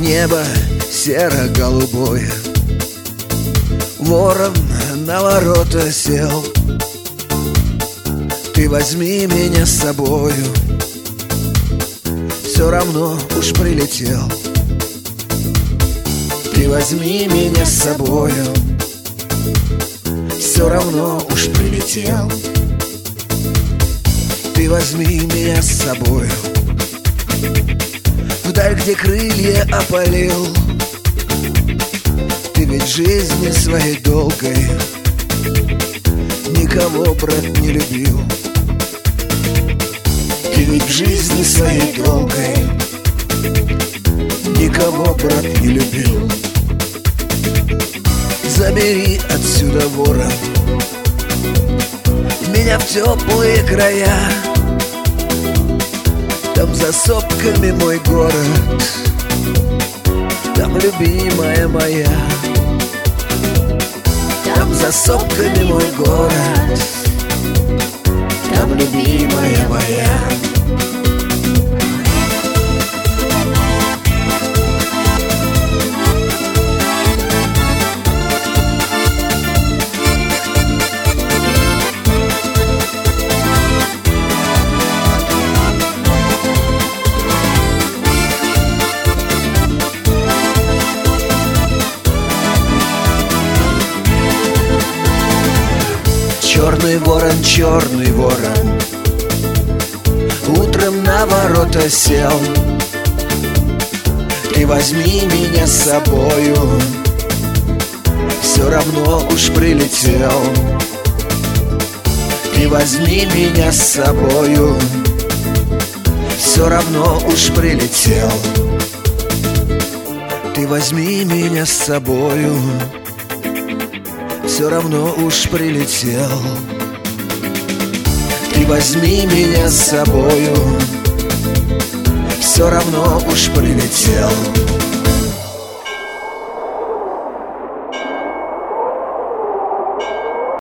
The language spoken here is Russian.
Небо серо-голубое, ворон на ворота сел. Ты возьми меня с собою, все равно уж прилетел. Ты возьми меня с собою, все равно уж прилетел. Ты возьми меня с собою, вдаль, где крылья опалил. Ты ведь жизни своей долгой никого, брат, не любил. Ты ведь в жизни своей долгой никого, брат, не любил. Забери отсюда, ворон, меня в теплые края. Там за сопками мой город, там любимая моя. Там за сопками мой город, там любимая моя. Черный ворон, утром на ворота сел. Ты возьми меня с собою, все равно уж прилетел. Ты возьми меня с собою, все равно уж прилетел. Ты возьми меня с собою, все равно уж прилетел. Ты возьми меня с собою, все равно уж прилетел.